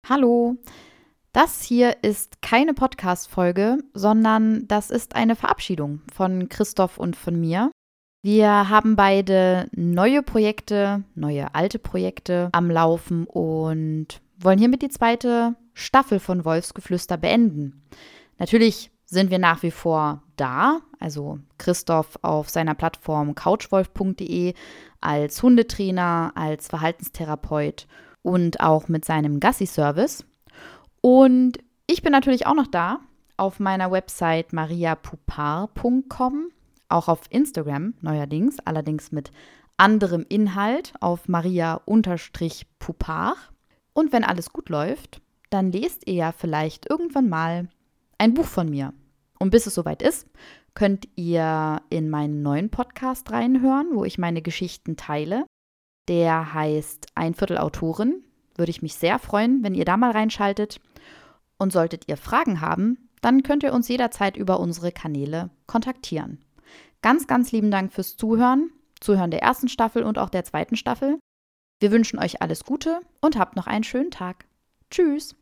Hallo, das hier ist keine Podcast-Folge, sondern das ist eine Verabschiedung von Christoph und von mir. Wir haben beide neue Projekte, neue alte Projekte am Laufen und wollen hiermit die zweite Staffel von Wolfsgeflüster beenden. Natürlich sind wir nach wie vor da, also Christoph auf seiner Plattform couchwolf.de als Hundetrainer, als Verhaltenstherapeut und auch mit seinem Gassi-Service. Und ich bin natürlich auch noch da auf meiner Website mariapupar.com, auch auf Instagram neuerdings, allerdings mit anderem Inhalt auf maria-pupar. Und wenn alles gut läuft, dann lest ihr ja vielleicht irgendwann mal ein Buch von mir. Und bis es soweit ist, könnt ihr in meinen neuen Podcast reinhören, wo ich meine Geschichten teile. Der heißt Ein Viertel Autorin. Würde ich mich sehr freuen, wenn ihr da mal reinschaltet. Und solltet ihr Fragen haben, dann könnt ihr uns jederzeit über unsere Kanäle kontaktieren. Ganz, ganz lieben Dank fürs Zuhören der ersten Staffel und auch der zweiten Staffel. Wir wünschen euch alles Gute und habt noch einen schönen Tag. Tschüss!